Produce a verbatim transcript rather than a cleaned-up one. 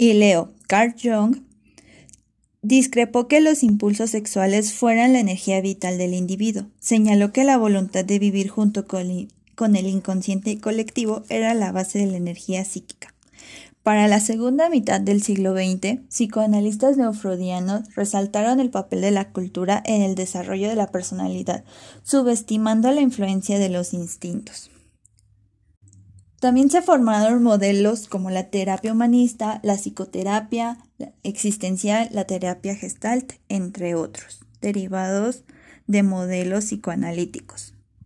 Y leo, Carl Jung discrepó que los impulsos sexuales fueran la energía vital del individuo. Señaló que la voluntad de vivir junto con, con el inconsciente colectivo era la base de la energía psíquica. Para la segunda mitad del siglo veinte, psicoanalistas neofreudianos resaltaron el papel de la cultura en el desarrollo de la personalidad, subestimando la influencia de los instintos. También se formaron modelos como la terapia humanista, la psicoterapia la existencial, la terapia gestalt, entre otros, derivados de modelos psicoanalíticos.